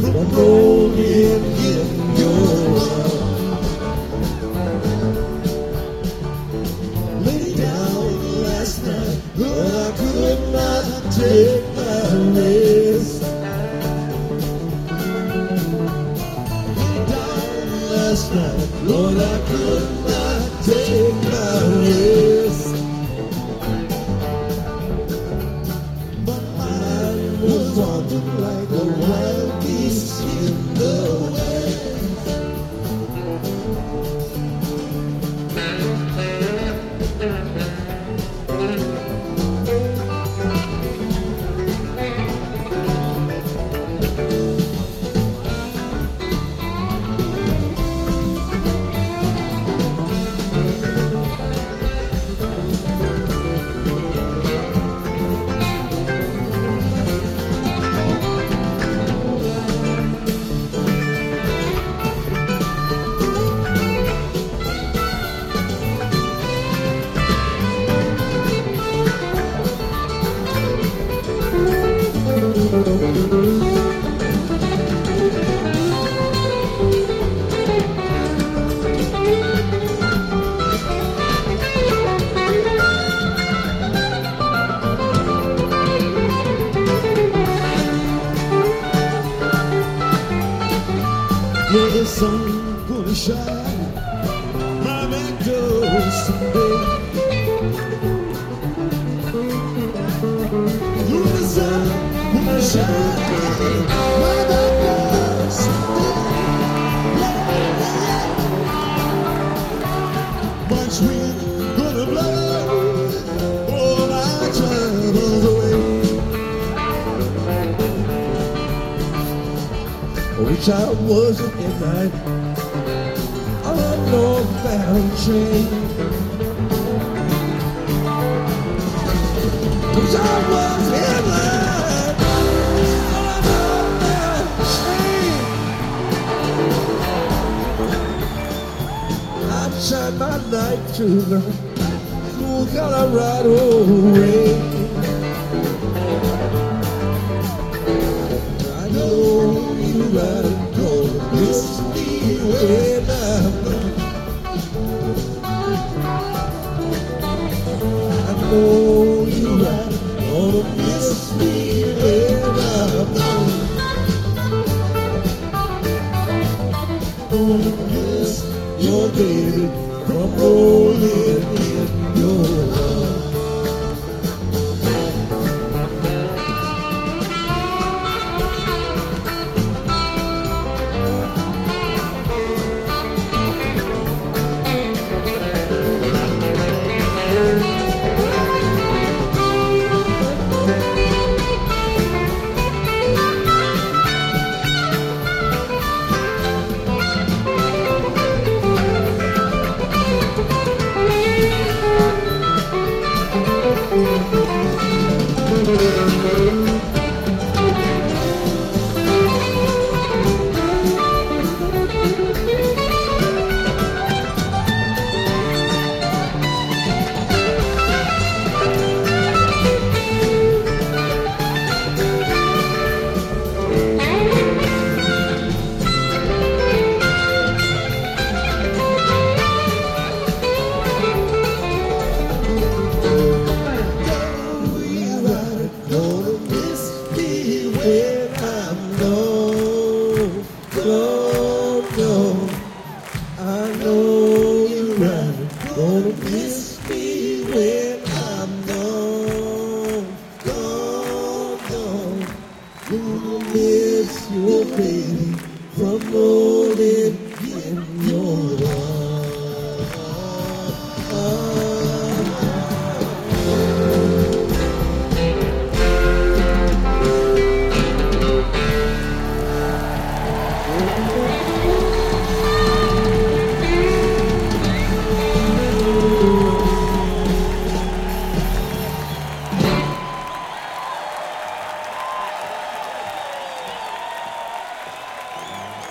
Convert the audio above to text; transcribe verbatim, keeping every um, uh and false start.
from rolling in your arms. Lay down last night, but I could not take my rest. Lay down last night, Lord, I could not take my rest. My mind was wandering like a wild beast in the west. Yeah, the sun gonna shine my back door someday. Yeah, the sun gonna shine my back door someday. Much wind gonna blow all my troubles away. Wish I was at midnight on a northbound train. Wish I was midnight on a northbound train. I'd shine my light through the cool Colorado rain. I know right and gonna miss me when I'm gone. I know you right, gonna miss me when I'm gone. Gonna miss your baby from rolling in your arms. Gonna miss me when I'm gone, gone, gone. Gonna miss your baby.